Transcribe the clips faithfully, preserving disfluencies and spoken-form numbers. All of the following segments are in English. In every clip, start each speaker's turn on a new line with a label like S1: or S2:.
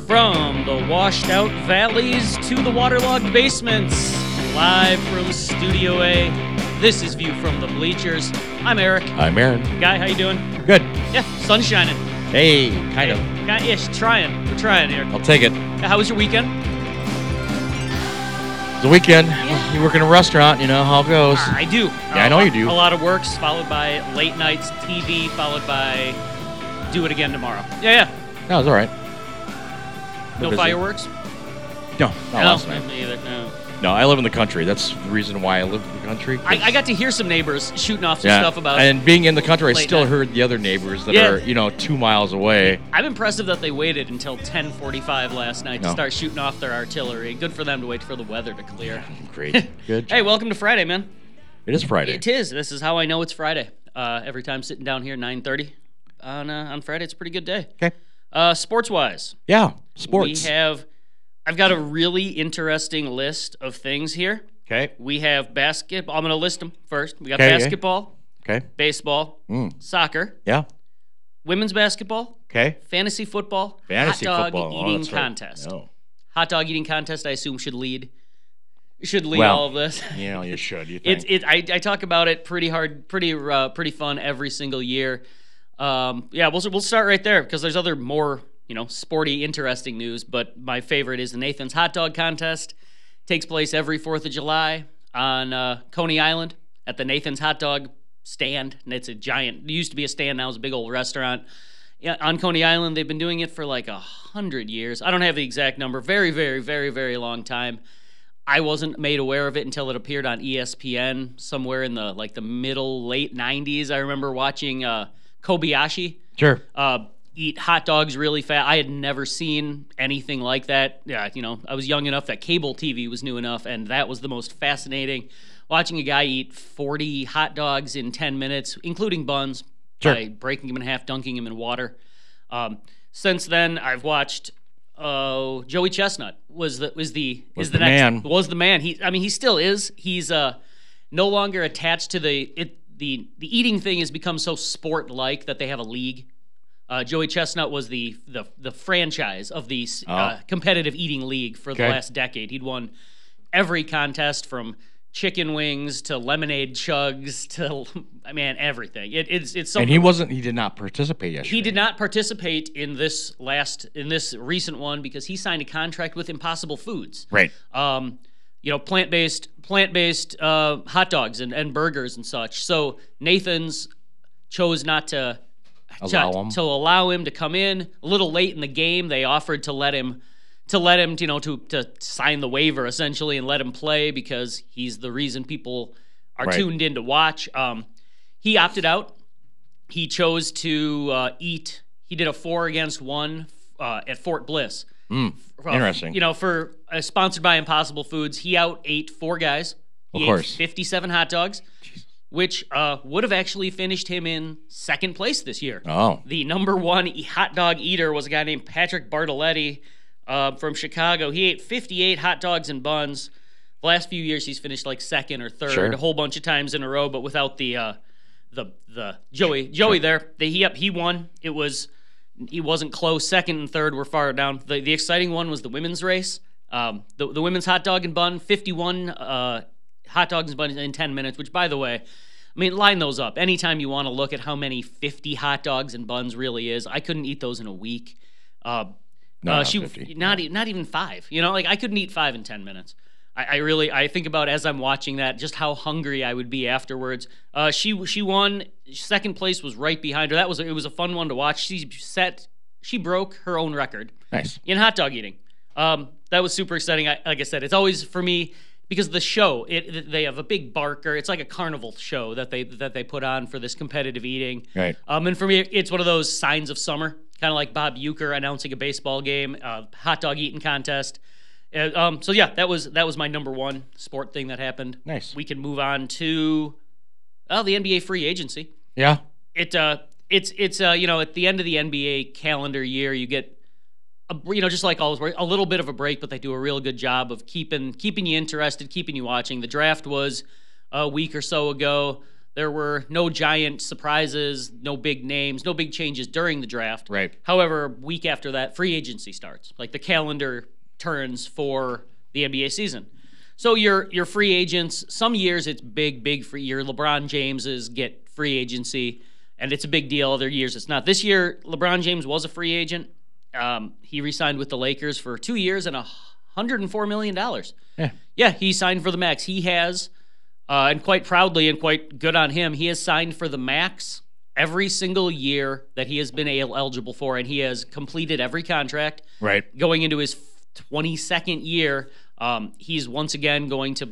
S1: From the washed out valleys to the waterlogged basements, live from Studio A, this is View from the Bleachers. I'm Eric.
S2: I'm Aaron.
S1: Guy, how you doing?
S2: Good.
S1: Yeah, sun's shining.
S2: Hey, kind of.
S1: Hey, ish, trying. We're trying here.
S2: I'll take it.
S1: Yeah, how was your weekend?
S2: It's the weekend.
S1: Yeah.
S2: You work in a restaurant, you know how it goes.
S1: I do.
S2: Yeah, I know you do.
S1: A lot of works, followed by late nights T V, followed by do it again tomorrow. Yeah, yeah.
S2: No, it's all right.
S1: No
S2: busy.
S1: fireworks?
S2: No, not
S1: No,
S2: last night.
S1: me either. No.
S2: No, I live in the country. That's the reason why I live in the country.
S1: I, I got to hear some neighbors shooting off some
S2: yeah.
S1: stuff about
S2: And being in the country, I
S1: late
S2: still
S1: night.
S2: heard the other neighbors that
S1: Yeah.
S2: are, you know, two miles away.
S1: I'm impressive that they waited until ten forty-five last night to
S2: No.
S1: start shooting off their artillery. Good for them to wait for the weather to clear.
S2: Great. Good.
S1: Hey, welcome to Friday, man.
S2: It is Friday.
S1: It is. This is how I know it's Friday. Uh, every time sitting down here, nine thirty on uh, on Friday, it's a pretty good day.
S2: Okay.
S1: Uh, sports-wise,
S2: Yeah, sports.
S1: we have. I've got a really interesting list of things here.
S2: Okay.
S1: We have basketball. I'm going to list them first. We got
S2: Okay, okay.
S1: basketball,
S2: Okay.
S1: baseball,
S2: Mm.
S1: soccer,
S2: Yeah.
S1: women's basketball,
S2: Okay.
S1: fantasy football,
S2: Fantasy
S1: hot dog
S2: football. Oh,
S1: eating
S2: that's right.
S1: contest.
S2: Oh.
S1: Hot dog eating contest, I assume, should lead. Should lead
S2: Well,
S1: all of this.
S2: You know, you should. You think.
S1: It's it. I, I talk about it pretty hard, pretty uh, pretty fun every single year. Um, yeah, we'll we'll start right there because there's other more you know sporty, interesting news. But my favorite is the Nathan's Hot Dog Contest. Takes place every Fourth of July on uh, Coney Island at the Nathan's Hot Dog stand. And it's a giant. It used to be a stand. Now it's a big old restaurant. Yeah, on Coney Island, they've been doing it for like a hundred years. I don't have the exact number. Very, very, very, very long time. I wasn't made aware of it until it appeared on E S P N somewhere in the like the middle late nineties. I remember watching uh, Kobayashi
S2: Sure.
S1: uh, eat hot dogs really fast. I had never seen anything like that. Yeah, you know, I was young enough that cable T V was new enough, and that was the most fascinating. Watching a guy eat forty hot dogs in ten minutes, including buns,
S2: Sure.
S1: by breaking them in half, dunking them in water. Um, since then, I've watched. Oh, Joey Chestnut was the was the
S2: Was
S1: is the,
S2: the
S1: next
S2: man.
S1: was the man. He, I mean, he still is. He's uh no longer attached to the it the the eating thing has become so sport like that they have a league. Uh, Joey Chestnut was the the the franchise of the uh,
S2: Oh.
S1: competitive eating league for the
S2: Okay.
S1: last decade. He'd won every contest from chicken wings to lemonade chugs to I mean everything. It, it's it's so
S2: And he wasn't. He did not participate yesterday.
S1: he did not participate in this last in this recent one because he signed a contract with Impossible Foods.
S2: Right.
S1: Um, you know, plant-based plant-based uh, hot dogs and, and burgers and such. So Nathan's chose not to
S2: Allow
S1: to,
S2: him.
S1: to allow him to come in a little late in the game. They offered to let him to let him, you know, to to sign the waiver essentially and let him play because he's the reason people are
S2: Right.
S1: tuned in to watch. Um, he opted out. He chose to uh, eat. He did a four against one uh, at Fort Bliss.
S2: Mm,
S1: Uh,
S2: interesting.
S1: You know, for uh, sponsored by Impossible Foods, he out ate four guys. He
S2: Of
S1: ate
S2: course.
S1: fifty-seven hot dogs, which uh, would have actually finished him in second place this year.
S2: Oh.
S1: The number one e- hot dog eater was a guy named Patrick Bartoletti uh, from Chicago. He ate fifty-eight hot dogs and buns. The last few years, he's finished like second or third
S2: Sure.
S1: a whole bunch of times in a row, but without the uh, the the Joey Joey there. The, he up he won. It was he wasn't close. Second and third were far down. The the exciting one was the women's race. Um, the the women's hot dog and bun, fifty-one uh, hot dogs and buns in ten minutes. Which, by the way, I mean, line those up. Anytime you want to look at how many fifty hot dogs and buns really is, I couldn't eat those in a week. Uh,
S2: No,
S1: uh,
S2: not
S1: she,
S2: fifty.
S1: not e- not even five. You know, like I couldn't eat five in ten minutes. I, I really I think about as I'm watching that just how hungry I would be afterwards. Uh, she she won. Second place was right behind her. That was a, it was a fun one to watch. She set she broke her own record
S2: Nice.
S1: in hot dog eating. Um, that was super exciting. I, like I said, it's always for me because the show. It they have a big barker. It's like a carnival show that they that they put on for this competitive eating.
S2: Right.
S1: Um, and for me, it's one of those signs of summer, kind of like Bob Uecker announcing a baseball game, uh, hot dog eating contest. Uh, um, so yeah, that was that was my number one sport thing that happened.
S2: Nice.
S1: We can move on to oh the N B A free agency.
S2: Yeah.
S1: It uh it's it's uh you know at the end of the N B A calendar year you get a, you know just like always a little bit of a break, but they do a real good job of keeping keeping you interested, keeping you watching. The draft was a week or so ago. there were no giant surprises, no big names, no big changes during the draft.
S2: Right.
S1: However, a week after that, free agency starts. Like the calendar turns for the N B A season. So your your free agents, some years it's big, big free. Your LeBron Jameses get free agency, and it's a big deal. Other years it's not. This year, LeBron James was a free agent. Um, he re-signed with the Lakers for two years and a one hundred four million dollars.
S2: Yeah.
S1: Yeah, he signed for the max. He has... Uh, and quite proudly and quite good on him, he has signed for the max every single year that he has been eligible for, and he has completed every contract.
S2: Right.
S1: Going into his twenty-second year, um, he's once again going to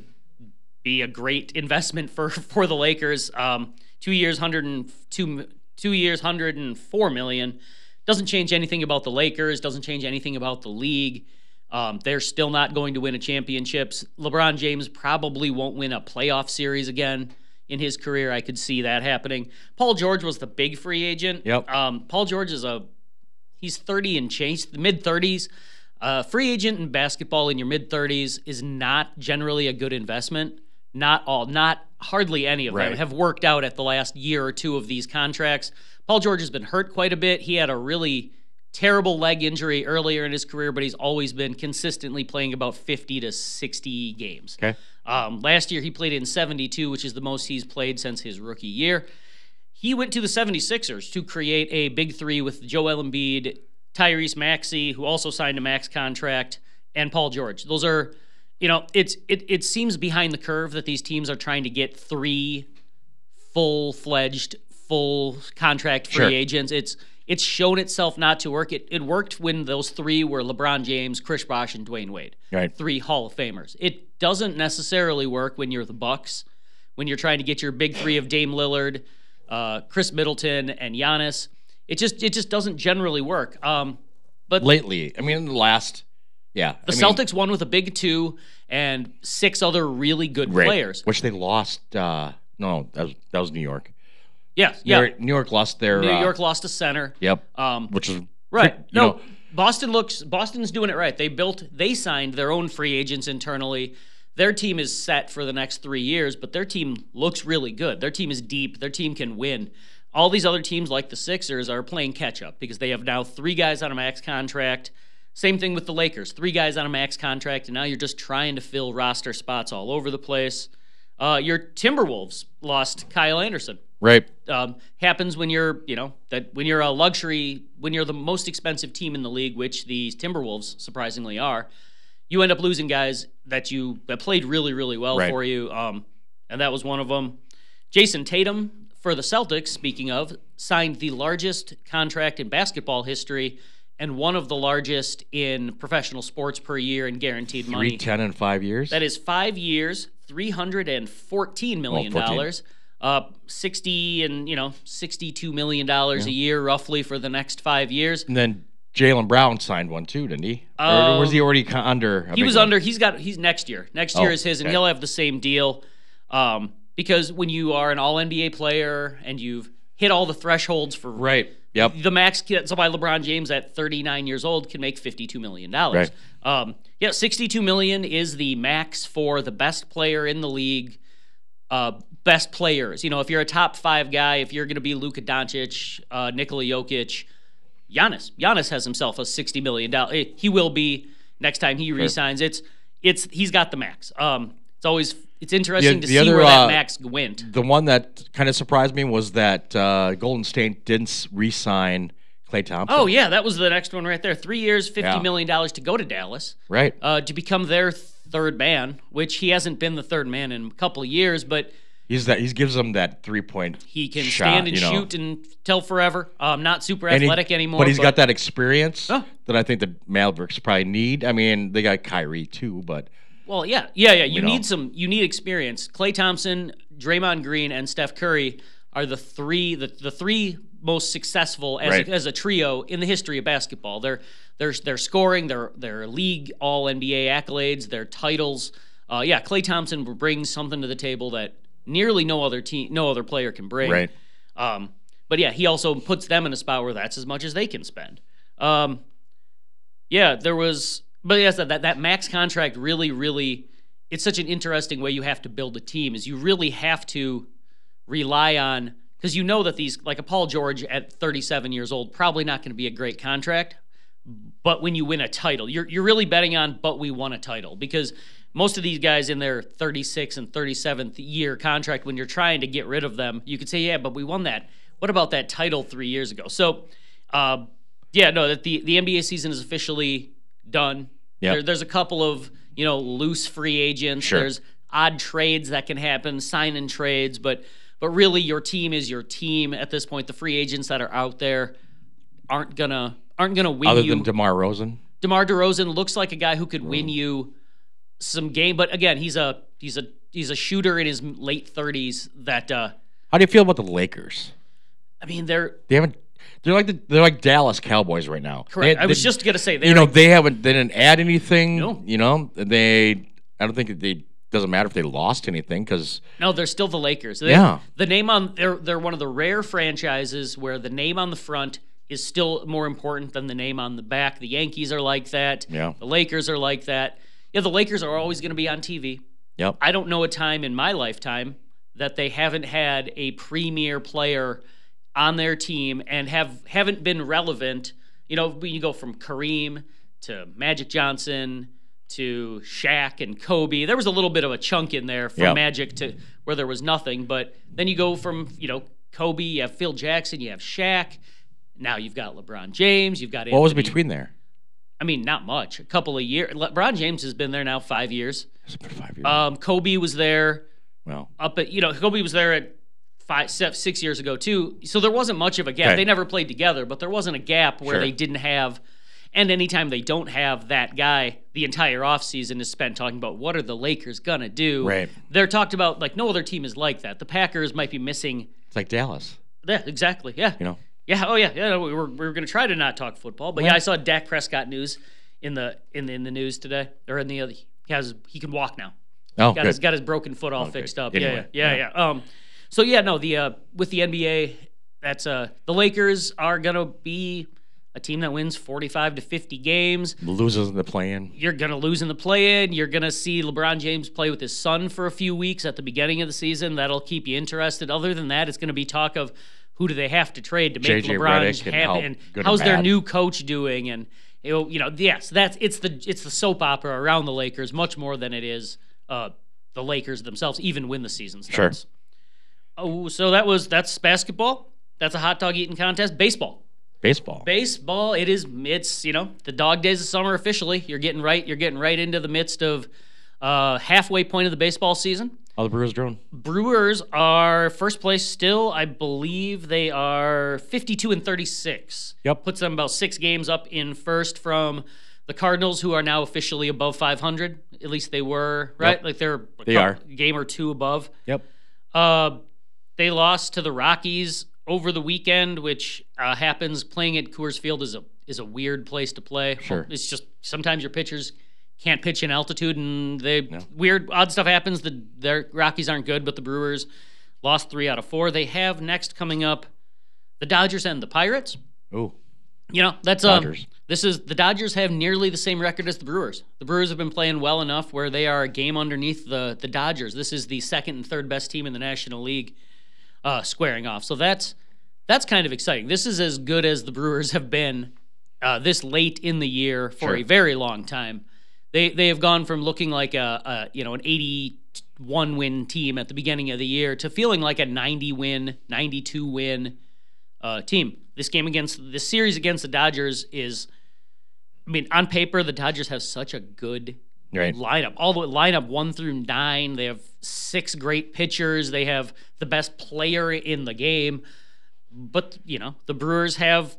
S1: be a great investment for, for the Lakers. Um, two years, one hundred two, two years, one hundred four million dollars. Doesn't change anything about the Lakers. Doesn't change anything about the league. Um, they're still not going to win a championships. LeBron James probably won't win a playoff series again in his career. I could see that happening. Paul George was the big free agent.
S2: Yep.
S1: Um, Paul George is a he's thirty and change, mid thirties. Uh, free agent in basketball in your mid thirties is not generally a good investment. Not all, not hardly any of
S2: right.
S1: them have worked out at the last year or two of these contracts. Paul George has been hurt quite a bit. He had a really terrible leg injury earlier in his career, but he's always been consistently playing about fifty to sixty games.
S2: Okay.
S1: Um, last year, he played in seventy-two, which is the most he's played since his rookie year. He went to the seventy-sixers to create a big three with Joel Embiid, Tyrese Maxey, who also signed a max contract, and Paul George. Those are, you know, it's it, it seems behind the curve that these teams are trying to get three full-fledged, full contract free
S2: Sure.
S1: agents. It's It's shown itself not to work. It it worked when those three were LeBron James, Chris Bosh, and Dwayne Wade.
S2: Right.
S1: Three Hall of Famers. It doesn't necessarily work when you're the Bucks, when you're trying to get your big three of Dame Lillard, uh, Chris Middleton, and Giannis. It just it just doesn't generally work. Um, but
S2: lately, I mean, in the last, yeah,
S1: the
S2: I
S1: Celtics mean, won with a big two and six other really good
S2: right,
S1: players,
S2: which they lost. Uh, no, that was that was New York.
S1: Yeah, yeah.
S2: New York, New York lost their.
S1: New
S2: uh,
S1: York lost a center.
S2: Yep.
S1: Um,
S2: which is
S1: right.
S2: you
S1: No,
S2: know,
S1: Boston looks. Boston's doing it right. They built. They signed their own free agents internally. Their team is set for the next three years, but their team looks really good. Their team is deep. Their team can win. All these other teams, like the Sixers, are playing catch up because they have now three guys on a max contract. Same thing with the Lakers. Three guys on a max contract, and now you're just trying to fill roster spots all over the place. Uh, your Timberwolves lost Kyle Anderson.
S2: right.
S1: Um, happens when you're, you know, that when you're a luxury, when you're the most expensive team in the league, which the Timberwolves surprisingly are, you end up losing guys that you that played really, really well
S2: Right.
S1: for you. Um, and that was one of them. Jason Tatum for the Celtics, speaking of, signed the largest contract in basketball history and one of the largest in professional sports per year in guaranteed money.
S2: Three, ten, and five years.
S1: That is five years, three hundred and fourteen million dollars. Uh, sixty and you know, sixty-two million dollars
S2: Yeah.
S1: a year, roughly, for the next five years.
S2: And then Jaylen Brown signed one too, didn't he?
S1: Um,
S2: or was he already co- under? a
S1: He
S2: big
S1: was
S2: one?
S1: under. He's got. He's next year. Next
S2: Oh,
S1: year is his, and
S2: okay.
S1: he'll have the same deal. Um, because when you are an All N B A player and you've hit all the thresholds for
S2: Right. Yep.
S1: the max, so by LeBron James at thirty-nine years old can make fifty-two million dollars.
S2: Right.
S1: Um, yeah, sixty-two million dollars is the max for the best player in the league. Uh, best players. You know, if you're a top five guy, if you're going to be Luka Doncic, uh, Nikola Jokic, Giannis. Giannis has himself a sixty million dollars. He will be next time he resigns. It's it's he's got the max. Um, it's always it's interesting
S2: The-
S1: to
S2: the
S1: see
S2: other,
S1: where that
S2: uh,
S1: max went.
S2: The one that kind of surprised me was that uh, Golden State didn't s- re-sign Klay Thompson.
S1: Oh yeah, that was the next one right there. Three years, fifty
S2: Yeah.
S1: million dollars to go to Dallas.
S2: Right.
S1: Uh, to become their third man, which he hasn't been the third man in a couple of years, but
S2: He's that. He gives them that three-point.
S1: he can
S2: shot,
S1: stand and
S2: you know.
S1: shoot until forever. Um, not super
S2: And he-
S1: athletic anymore,
S2: But he's got that experience
S1: Oh.
S2: that I think the Mavericks probably need. I mean, they got Kyrie too, but
S1: Well, yeah, yeah, yeah. You
S2: You know.
S1: need some. You need experience. Klay Thompson, Draymond Green, and Steph Curry are the three the, the three most successful as,
S2: Right.
S1: a, as a trio in the history of basketball. They're they're they're scoring. Their their league all N B A accolades. Their titles. Uh, yeah, Klay Thompson brings something to the table that nearly no other team, no other player can bring.
S2: Right.
S1: Um, but yeah, he also puts them in a spot where that's as much as they can spend. Um, yeah, there was. But yes, that, that that max contract really, really, it's such an interesting way you have to build a team. Is you really have to rely on, because you know that these, like a Paul George at thirty-seven years old, probably not going to be a great contract. But when you win a title, you're you're really betting on, but we won a title, because most of these guys in their thirty-sixth and thirty-seventh year contract, when you're trying to get rid of them, you could say, yeah, but we won that. What about that title three years ago? So, uh, yeah, no, that the, the N B A season is officially done.
S2: Yep.
S1: There, there's a couple of, you know, loose free agents.
S2: Sure.
S1: There's odd trades that can happen, sign-in trades, but but really your team is your team at this point. The free agents that are out there aren't gonna aren't gonna win
S2: Other
S1: you.
S2: than DeMar DeRozan?
S1: DeMar DeRozan looks like a guy who could win you some game, but again, he's a he's a he's a shooter in his late thirties that uh
S2: How do you feel about the Lakers?
S1: I mean, they're
S2: They haven't. They're like the, they're like Dallas Cowboys right now.
S1: correct.
S2: They-
S1: I was
S2: they-
S1: just gonna say
S2: you know
S1: they're
S2: they haven't. They didn't add anything.
S1: No.
S2: You know they. I don't think they. Doesn't matter if they lost anything because
S1: no, they're still the Lakers. They,
S2: Yeah.
S1: the name on they're they're one of the rare franchises where the name on the front is still more important than the name on the back. The Yankees are like that.
S2: Yeah.
S1: The Lakers are like that. Yeah, the Lakers are always going to be on T V.
S2: Yep.
S1: I don't know a time in my lifetime that they haven't had a premier player on their team and have haven't been relevant. You know, when you go from Kareem to Magic Johnson to Shaq and Kobe, there was a little bit of a chunk in there from
S2: Yep.
S1: Magic to where there was nothing. But then you go from, you know, Kobe, you have Phil Jackson, you have Shaq. Now you've got LeBron James, you've got
S2: What was
S1: Anthony-
S2: between there?
S1: I mean, not much. A couple of years. LeBron James has been there now five years.
S2: It's been five years.
S1: Um, Kobe was there
S2: well,
S1: up at, you know, Kobe was there at five, six, six years ago too. So there wasn't much of a gap.
S2: Okay.
S1: They never played together, but there wasn't a gap where
S2: Sure.
S1: they didn't have. And anytime they don't have that guy, the entire offseason is spent talking about what are the Lakers gonna do.
S2: Right.
S1: They're talked about like no other team is like that. The Packers might be missing.
S2: it's like Dallas.
S1: Yeah, exactly. Yeah.
S2: You know.
S1: Yeah. Oh yeah. Yeah. We were we were gonna try to not talk football, but yeah, I saw Dak Prescott news in the in the in the news today or in the other. He has he can walk now.
S2: Oh,
S1: got
S2: good.
S1: his got his broken foot all
S2: Okay.
S1: fixed up.
S2: Anyway,
S1: yeah, yeah, yeah, yeah. Um, so yeah, no, the uh, with the N B A, that's uh, the Lakers are gonna be a team that wins forty-five to fifty games.
S2: Loses in the play-in.
S1: You're gonna lose in the play-in. You're gonna see LeBron James play with his son for a few weeks at the beginning of the season. That'll keep you interested. Other than that, it's gonna be talk of who do they have to trade to make
S2: J J
S1: LeBron
S2: Redick and
S1: happy,
S2: how
S1: and
S2: good or
S1: how's their
S2: bad.
S1: new coach doing, and it'll, you know, yes, that's it's the it's the soap opera around the Lakers much more than it is uh, the Lakers themselves, even when the season starts.
S2: Sure.
S1: Oh, so that was that's basketball. That's a hot dog eating contest. Baseball.
S2: Baseball.
S1: Baseball. It is. It's you know the dog days of summer officially. You're getting right. You're getting right into the midst of uh, halfway point of the baseball season.
S2: How the Brewers doing?
S1: Brewers are first place still. I believe they are fifty-two and thirty-six.
S2: Yep.
S1: Puts them about six games up in first from the Cardinals, who are now officially above five hundred. At least they were, right?
S2: Yep.
S1: Like they're a
S2: They
S1: cou-
S2: are.
S1: game or two above.
S2: Yep.
S1: Uh, they lost to the Rockies over the weekend, which uh, happens. Playing at Coors Field is a is a weird place to play.
S2: Sure.
S1: It's just sometimes your pitchers can't pitch in altitude, and they weird odd stuff happens. The their Rockies aren't good, but the Brewers lost three out of four. They have next coming up the Dodgers and the Pirates.
S2: Ooh.
S1: You know, that's um
S2: Dodgers.
S1: this is the Dodgers have nearly the same record as the Brewers. The Brewers have been playing well enough where they are a game underneath the the Dodgers. This is the second and third best team in the National League uh, squaring off. So that's that's kind of exciting. This is as good as the Brewers have been uh, this late in the year for
S2: Sure.
S1: a very long time. They they have gone from looking like a, a you know an eighty-one win team at the beginning of the year to feeling like a ninety win, ninety-two win uh, team. This game against this series against the Dodgers is, I mean, on paper the Dodgers have such a good
S2: Right.
S1: lineup. All the lineup one through nine. They have six great pitchers. They have the best player in the game. But you know the Brewers have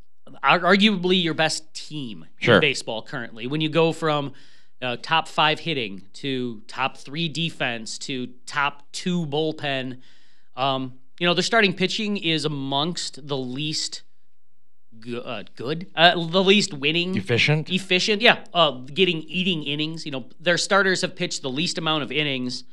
S1: arguably your best team
S2: Sure.
S1: in baseball currently. When you go from uh, top five hitting to top three defense to top two bullpen, um, you know, their starting pitching is amongst the least go- uh, good, uh, the least winning,
S2: Efficient.
S1: efficient. Yeah, uh, getting eating innings. You know, their starters have pitched the least amount of innings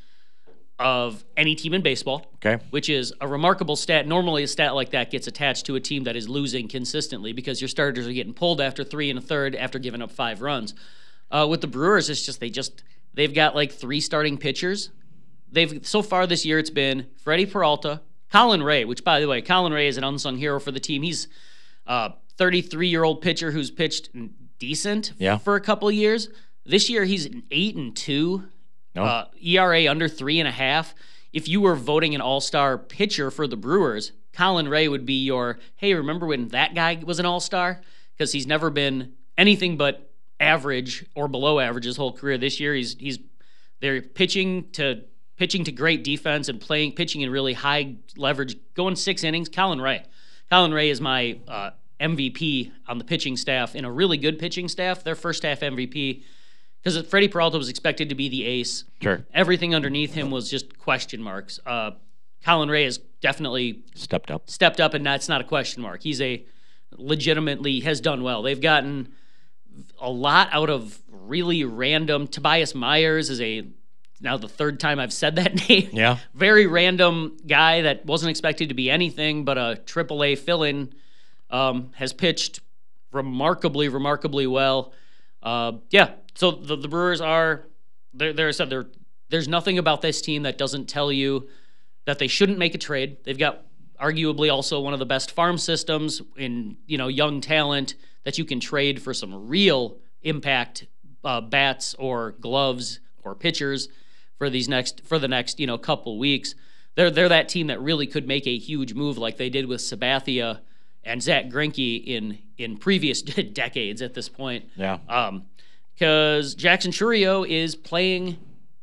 S1: of any team in baseball.
S2: Okay.
S1: Which is a remarkable stat. Normally, a stat like that gets attached to a team that is losing consistently because your starters are getting pulled after three and a third after giving up five runs. Uh, with the Brewers, it's just they just they've got like three starting pitchers they've so far this year it's been Freddie Peralta, Colin Ray, which by the way, Colin Ray is an unsung hero for the team. He's a thirty-three-year-old pitcher who's pitched decent
S2: yeah.
S1: for a couple of years. This year he's an eight and two,
S2: no.
S1: uh, E R A under three and a half. If you were voting an all-star pitcher for the Brewers, Colin Ray would be your, hey, remember when that guy was an all-star? Because he's never been anything but average or below average his whole career. This year he's he's they're pitching to pitching to great defense and playing pitching in really high leverage, going six innings. Colin Ray. Colin Ray is my uh, M V P on the pitching staff, in a really good pitching staff. Their first half M V P, because Freddie Peralta was expected to be the ace.
S2: Sure.
S1: Everything underneath him was just question marks. Uh, Colin Ray has definitely
S2: stepped up.
S1: Stepped up, and that's not a question mark. He's a legitimately has done well. They've gotten a lot out of really random. Tobias Myers is a now the third time I've said that name.
S2: Yeah.
S1: Very random guy that wasn't expected to be anything but a triple A fill-in. Um, has pitched remarkably, remarkably well. Uh, yeah, so the, the Brewers are, there. There's there, there's nothing about this team that doesn't tell you that they shouldn't make a trade. They've got arguably also one of the best farm systems in, you know, young talent that you can trade for some real impact uh, bats or gloves or pitchers for these next for the next you know couple weeks. They're they're that team that really could make a huge move like they did with Sabathia and Zach Greinke in in previous decades at this point.
S2: Yeah.
S1: Um, because Jackson Chourio is playing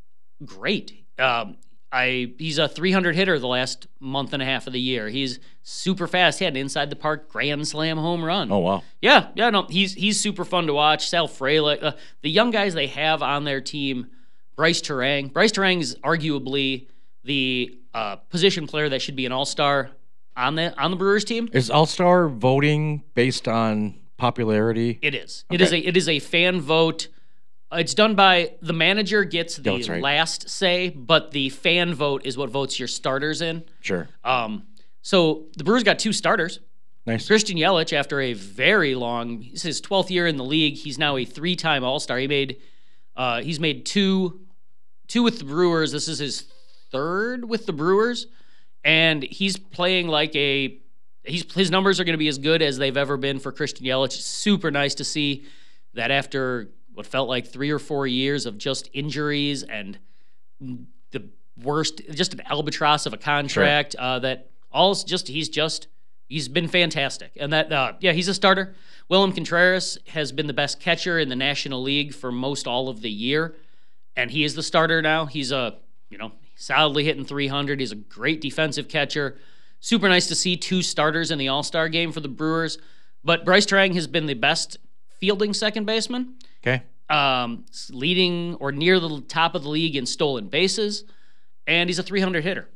S1: great. Um, I he's a three hundred hitter the last month and a half of the year. He's super fast. He had an inside the park grand slam home run.
S2: Oh wow.
S1: Yeah, yeah. No, he's he's super fun to watch. Sal Frelick, uh, the young guys they have on their team. Bryce Terang. Bryce Terang is arguably the uh, position player that should be an all-star on the on the Brewers team.
S2: Is all-star voting based on popularity?
S1: It is.
S2: Okay.
S1: It is a it is a fan vote. It's done by the manager gets the
S2: That's right.
S1: last say, but the fan vote is what votes your starters in.
S2: Sure.
S1: Um. So the Brewers got two starters.
S2: Nice.
S1: Christian Yelich, after a very long, this is his twelfth year in the league. He's now a three-time All-Star. He made, uh, he's made two, two with the Brewers. This is his third with the Brewers, and he's playing like a. He's his numbers are going to be as good as they've ever been for Christian Yelich. Super nice to see that after what felt like three or four years of just injuries and the worst, just an albatross of a contract. Sure. Uh, that all just he's just. He's been fantastic. And that, uh, yeah, he's a starter. Willem Contreras has been the best catcher in the National League for most all of the year. And he is the starter now. He's a, you know, solidly hitting three hundred. He's a great defensive catcher. Super nice to see two starters in the All-Star game for the Brewers. But Bryce Terang has been the best fielding second baseman.
S2: Okay.
S1: Um, leading or near the top of the league in stolen bases. And he's a three hundred hitter.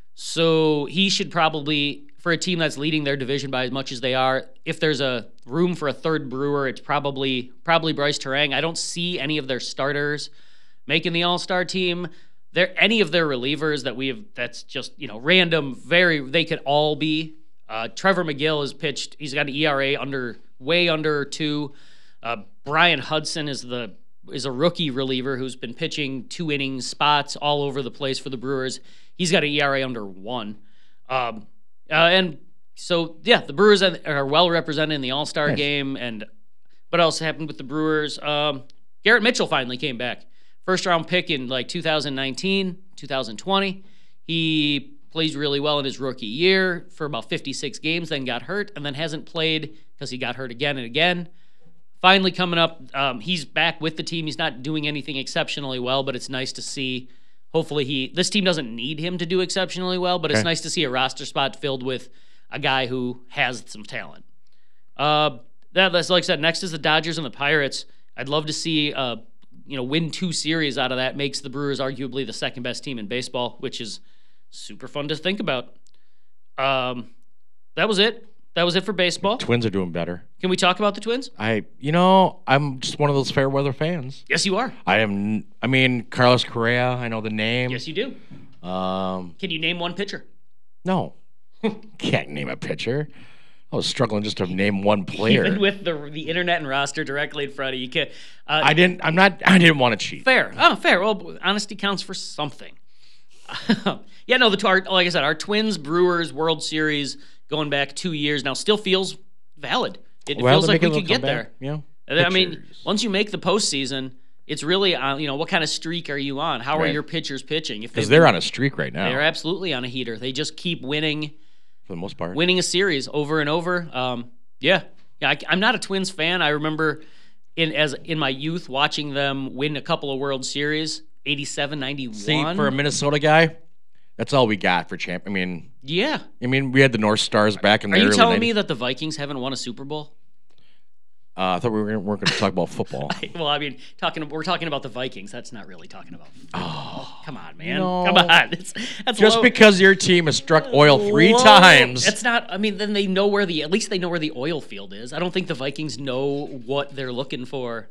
S1: So he should probably, for a team that's leading their division by as much as they are, if there's a room for a third Brewer, it's probably probably Bryce Terang. I don't see any of their starters making the All-Star team. There, any of their relievers that we have, that's just, you know, random, very, they could all be. Uh, Trevor McGill has pitched, he's got an E R A under, way under two. Uh, Brian Hudson is the is a rookie reliever who's been pitching two innings spots all over the place for the Brewers. He's got an E R A under one. Um, uh, and so, yeah, the Brewers are well represented in the All-Star
S2: nice. game.
S1: And what else happened with the Brewers? Um, Garrett Mitchell finally came back. First-round pick in, like, two thousand nineteen, two thousand twenty. He plays really well in his rookie year for about fifty-six games, then got hurt, and then hasn't played because he got hurt again and again. Finally coming up, um, he's back with the team. He's not doing anything exceptionally well, but it's nice to see. Hopefully he, this team doesn't need him to do exceptionally well, but it's
S2: okay.
S1: nice to see a roster spot filled with a guy who has some talent. Uh, that, that's like I said, next is the Dodgers and the Pirates. I'd love to see, uh, you know, win two series out of that. Makes the Brewers arguably the second best team in baseball, which is super fun to think about. Um, that was it. That was it for baseball.
S2: Twins are doing better.
S1: Can we talk about the Twins?
S2: I, you know, I'm just one of those fair weather fans.
S1: Yes, you are.
S2: I am. I mean, Carlos Correa. I know the name.
S1: Yes, you do.
S2: Um,
S1: Can you name one pitcher?
S2: No, can't name a pitcher. I was struggling just to name one player.
S1: Even with the the internet and roster directly in front of you, can. Uh,
S2: I didn't. I'm not. I didn't want to cheat.
S1: Fair. Oh, fair. Well, honesty counts for something. yeah, no, the our, like I said, our Twins Brewers World Series going back two years now still feels valid. It
S2: Well,
S1: feels
S2: they're
S1: like we
S2: making
S1: could
S2: them
S1: get
S2: come
S1: there.
S2: back, you know,
S1: I mean,
S2: pitchers.
S1: once you make the postseason, it's really uh, you know what kind of streak are you on? How are
S2: Right.
S1: your pitchers pitching? If
S2: Because
S1: they've
S2: they're
S1: been-
S2: on a streak right now,
S1: they're absolutely on a heater. They just keep winning,
S2: for the most part.
S1: winning a series over and over. Um, yeah, yeah. I, I'm not a Twins fan. I remember in as in my youth watching them win a couple of World Series, eighty-seven, ninety-one.
S2: See, for a Minnesota guy, that's all we got for champ. I mean,
S1: yeah.
S2: I mean, we had the North Stars back in the
S1: Are you
S2: early
S1: telling
S2: nineties.
S1: me that the Vikings haven't won a Super Bowl?
S2: Uh, I thought we were, weren't going to talk about football.
S1: Well, I mean, talking we're talking about the Vikings. That's not really talking about. Oh, come on, man.
S2: no.
S1: Come on. It's, that's
S2: Just
S1: low.
S2: because your team has struck oil three
S1: Whoa.
S2: times.
S1: It's not. I mean, then they know where the at least they know where the oil field is. I don't think the Vikings know what they're looking for.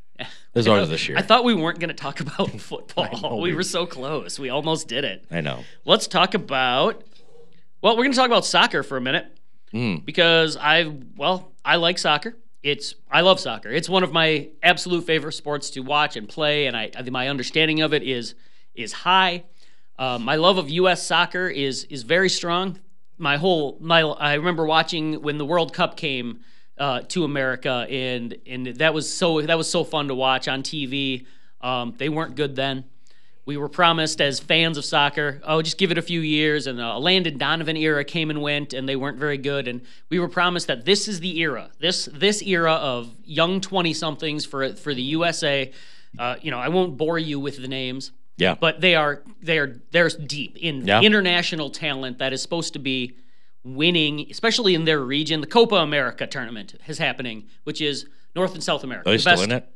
S2: As long as this year.
S1: I thought we weren't going to talk about football.
S2: know,
S1: We
S2: we-
S1: were so close. We almost did it.
S2: I know.
S1: Let's talk about. Well, we're going to talk about soccer for a minute
S2: Mm.
S1: because I well I like soccer. It's I love soccer. It's one of my absolute favorite sports to watch and play, and I, I my understanding of it is is high. Uh, my love of U S soccer is is very strong. My whole my I remember watching when the World Cup came uh, to America, and and that was so that was so fun to watch on T V. Um, they weren't good then. We were promised as fans of soccer, oh, just give it a few years, and a Landon Donovan era came and went, and they weren't very good. And we were promised that this is the era, this this era of young twenty somethings for for the U S A. Uh, you know, I won't bore you with the names.
S2: Yeah.
S1: But they are they are they're deep in
S2: Yeah.
S1: international talent that is supposed to be winning, especially in their region. The Copa America tournament is happening, which is North and South America.
S2: Are they
S1: The
S2: still
S1: best-
S2: in it?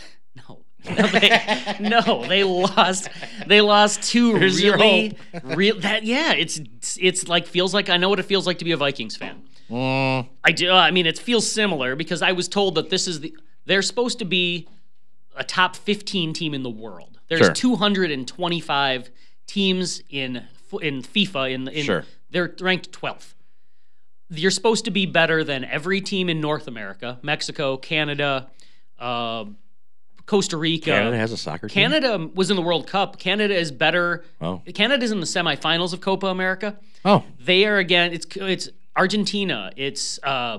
S1: No. No, they, no, they lost. They lost two
S2: Here's your
S1: really, real. That yeah, it's it's like feels like I know what it feels like to be a Vikings fan.
S2: Mm,
S1: I do. I mean, it feels similar because I was told that this is the. They're supposed to be a top fifteen team in the world. There's
S2: Sure.
S1: two hundred twenty-five teams in in FIFA. In, in
S2: Sure.
S1: They're ranked twelfth. You're supposed to be better than every team in North America, Mexico, Canada, uh, Costa Rica.
S2: Canada has a soccer team.
S1: Canada was in the World Cup. Canada is better.
S2: Oh.
S1: Canada's in the semifinals of Copa America.
S2: Oh,
S1: They are again. It's it's Argentina. It's uh,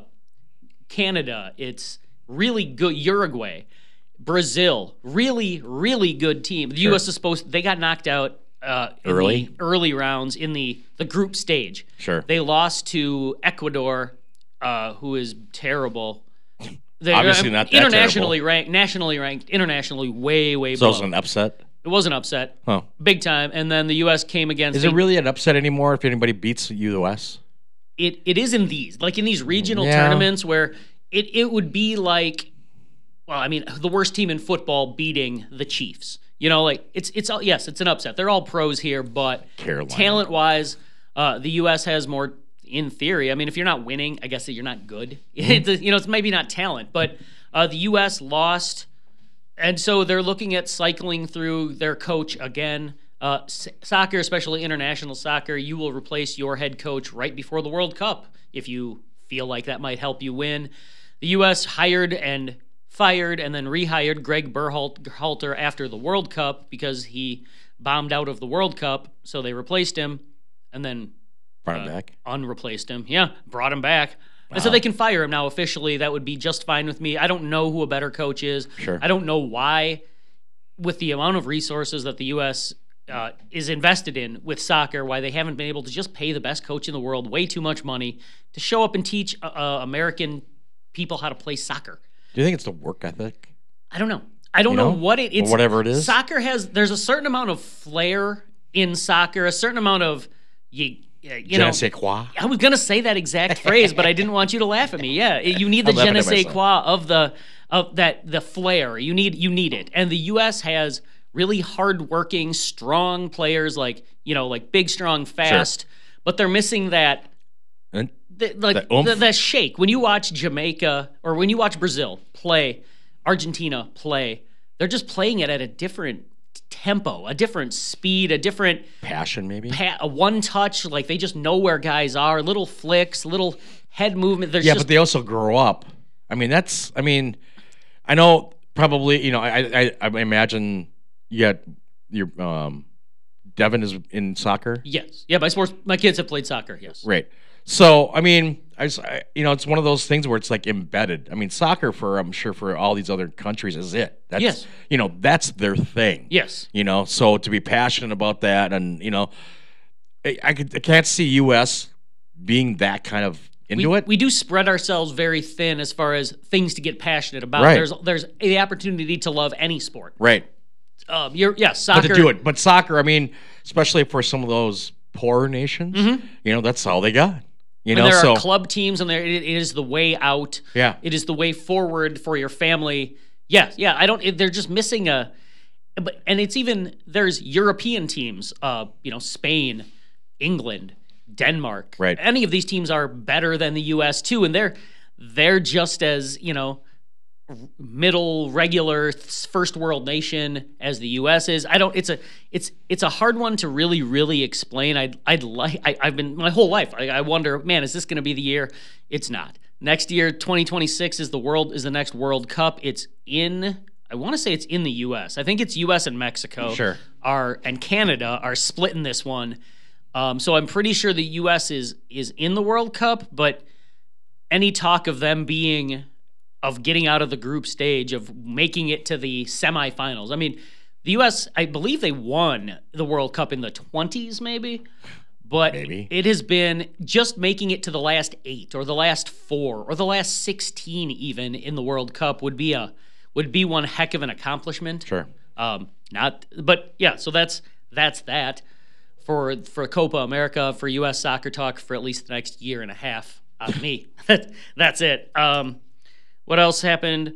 S1: Canada. It's really good. Uruguay, Brazil. Really, really good team. The U S is supposed. They got knocked out uh, in
S2: Early?
S1: the early rounds in the the group stage.
S2: Sure.
S1: They lost to Ecuador, uh, who is terrible. They're
S2: Obviously not that
S1: internationally ranked, nationally ranked, internationally way way
S2: so
S1: below.
S2: it's an upset.
S1: It was an upset,
S2: Huh.
S1: big time. And then the U S came against.
S2: Is it
S1: the-
S2: really an upset anymore if anybody beats the U S?
S1: It it is in these like in these regional
S2: Yeah.
S1: tournaments where it it would be like, well, I mean, the worst team in football beating the Chiefs. You know, like it's it's all yes, it's an upset. They're all pros here, but
S2: Carolina.
S1: talent wise, uh, the U S has more. In theory, I mean, if you're not winning, I guess that you're not good.
S2: Mm-hmm.
S1: It's, you know, it's maybe not talent, but uh, the U S lost, and so they're looking at cycling through their coach again. Uh, s- soccer, especially international soccer, you will replace your head coach right before the World Cup if you feel like that might help you win. The U S hired and fired and then rehired Greg Berhalter after the World Cup because he bombed out of the World Cup, so they replaced him and then
S2: Brought him
S1: uh,
S2: back.
S1: unreplaced him. Yeah, brought him back. And so
S2: Wow.
S1: they can fire him now officially. That would be just fine with me. I don't know who a better coach is.
S2: Sure.
S1: I don't know why, with the amount of resources that the U S uh, is invested in with soccer, why they haven't been able to just pay the best coach in the world way too much money to show up and teach uh, uh, American people how to play soccer.
S2: Do you think it's the work ethic?
S1: I don't know. I don't
S2: You
S1: know,
S2: know?
S1: what it,
S2: Or
S1: it's.
S2: whatever it is?
S1: Soccer has. There's a certain amount of flair in soccer. A certain amount of you. You
S2: Je
S1: know,
S2: ne sais quoi?
S1: I was gonna say that exact phrase, but I didn't want you to laugh at me. Yeah, it- you need the
S2: I'm
S1: je
S2: laughing
S1: ne
S2: at
S1: sais
S2: myself.
S1: quoi of the of that the flair. You need you need it, and the U S has really hardworking, strong players like you know like big, strong, fast, but they're missing that
S2: And
S1: the, like
S2: That oomph?
S1: the, the shake when you watch Jamaica or when you watch Brazil play, Argentina play. They're just playing it at a different tempo, a different speed, a different
S2: passion, maybe?
S1: pa- a one touch. Like they just know where guys are. Little flicks, little head movement. There's
S2: Yeah,
S1: just
S2: but they also grow up. I mean, that's. I mean, I know probably. You know, I I, I imagine you got your um, Devin is in soccer.
S1: Yes. Yeah, my sports, my kids have played soccer, yes.
S2: Right. So, I mean, I, just, I, you know, it's one of those things where it's like embedded. I mean, soccer for, I'm sure for all these other countries is it. That's,
S1: Yes.
S2: You know, that's their thing.
S1: Yes.
S2: You know, so to be passionate about that and, you know, I, I, could, I can't see U S being that kind of into
S1: we,
S2: it.
S1: we do spread ourselves very thin as far as things to get passionate about.
S2: Right.
S1: There's there's the opportunity to love any sport.
S2: Right.
S1: Um, you're yeah, soccer.
S2: But to do it. But soccer, I mean, especially for some of those poorer nations,
S1: Mm-hmm.
S2: you know, that's all they got. You
S1: When
S2: know,
S1: there
S2: so
S1: are club teams and there it, it is the way out.
S2: Yeah.
S1: It is the way forward for your family. Yeah, yeah. I don't. It, they're just missing a. But and it's even there's European teams. Uh, you know, Spain, England, Denmark.
S2: Right.
S1: Any of these teams are better than the U S too, and they're they're just as you know middle regular first world nation as the U S is. I don't it's a it's it's a hard one to really really explain. I'd I'd like I, I've been my whole life I, I wonder, man, is this going to be the year? It's not. Next year twenty twenty-six is the world is the next World Cup. It's in I want to say it's in the U S. I think it's U S and Mexico
S2: Sure.
S1: are and Canada are splitting this one. Um, so I'm pretty sure the U S is is in the World Cup, but any talk of them being of getting out of the group stage, of making it to the semifinals. I mean, the U S, I believe they won the World Cup in the twenties, maybe. But
S2: Maybe.
S1: it has been just making it to the last eight or the last four or the last sixteen even in the World Cup would be a would be one heck of an accomplishment.
S2: Sure.
S1: Um, not, but yeah. So that's that's that for for Copa America, for U S Soccer Talk for at least the next year and a half. Out of me. That's it. Um, what else happened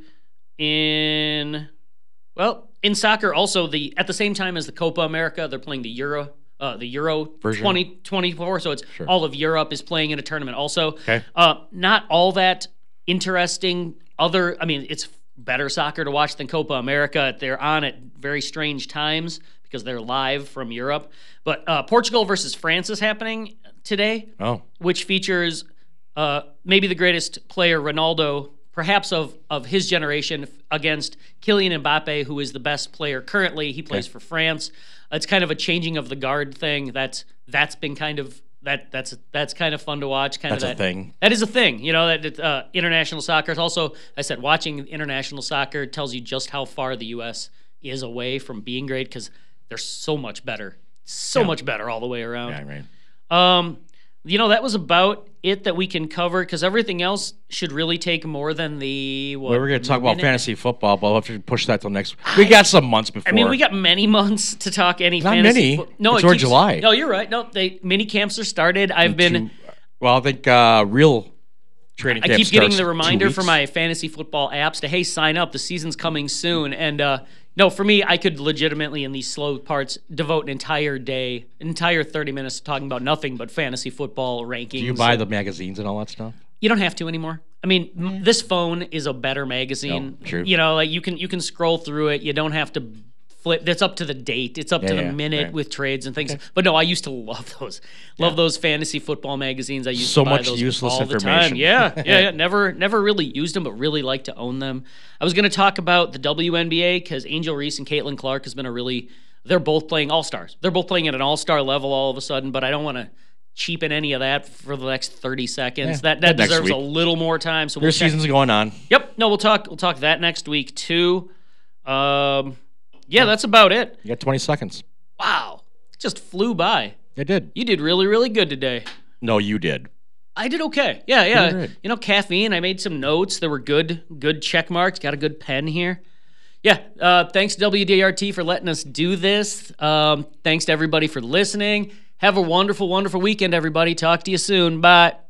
S1: in? Well, in soccer, also the at the same time as the Copa America, they're playing the Euro. Uh, the Euro
S2: Version.
S1: twenty twenty-four, so it's
S2: Sure.
S1: all of Europe is playing in a tournament also.
S2: Okay.
S1: Uh, not all that interesting. Other, I mean, it's better soccer to watch than Copa America. They're on at very strange times because they're live from Europe. But uh, Portugal versus France is happening today,
S2: Oh.
S1: which features uh, maybe the greatest player, Ronaldo, perhaps of, of his generation, against Kylian Mbappe, who is the best player currently. He plays
S2: Okay.
S1: for France. It's kind of a changing of the guard thing. That's that's been kind of that that's that's kind of fun to watch. Kind
S2: That's
S1: of
S2: a
S1: that,
S2: thing.
S1: That is a thing. You know that uh, international soccer is also. I said watching international soccer tells you just how far the U S is away from being great because they're so much better, so
S2: Yeah.
S1: much better all the way around.
S2: Yeah, right.
S1: Um, you know, that was about it that we can cover because everything else should really take more than the. What,
S2: Well, we're going to talk about
S1: minute?
S2: fantasy football, but we'll have to push that till next. We got some months before.
S1: I mean, we got many months to talk any
S2: Not
S1: fantasy.
S2: many.
S1: fo- no,
S2: It's
S1: it
S2: already
S1: keeps-
S2: July.
S1: No, you're right. No, they mini camps are started. I've been.
S2: Two- well, I think uh, real training
S1: I
S2: camp
S1: keep getting
S2: starts
S1: the
S2: in two
S1: reminder for
S2: weeks.
S1: my fantasy football apps to hey, sign up. The season's coming soon, and uh, no, for me, I could legitimately in these slow parts devote an entire day, an entire thirty minutes to talking about nothing but fantasy football rankings.
S2: Do you buy the magazines and all that stuff?
S1: You don't have to anymore. I mean, m this phone is a better magazine.
S2: No, true.
S1: You know, like you can you can scroll through it. You don't have to flip. That's up to the date. It's up
S2: Yeah,
S1: to the
S2: yeah,
S1: minute
S2: right.
S1: with trades and things. But no, I used to love those. Love those fantasy football magazines. I used
S2: So
S1: to buy
S2: much
S1: those
S2: useless
S1: all the
S2: information.
S1: time. Yeah, yeah, yeah. Never never really used them, but really like to own them. I was going to talk about the W N B A because Angel Reese and Caitlin Clark has been a really. They're both playing all stars. They're both playing at an all star level all of a sudden. But I don't want to cheapen any of that for the next thirty seconds.
S2: Yeah,
S1: that that
S2: next
S1: deserves a
S2: week.
S1: little more time. So
S2: Their
S1: we'll check-
S2: season's going on.
S1: Yep. No, we'll talk. We'll talk that next week too. Um, yeah, that's about it.
S2: You got twenty seconds.
S1: Wow, it just flew by.
S2: It did.
S1: You did really, really good today.
S2: No, you did.
S1: I did okay. Yeah, yeah.
S2: did great.
S1: You know, caffeine. I made some notes. There were good, good check marks. Got a good pen here. Yeah. Uh, thanks W D R T for letting us do this. Um, thanks to everybody for listening. Have a wonderful, wonderful weekend, everybody. Talk to you soon. Bye.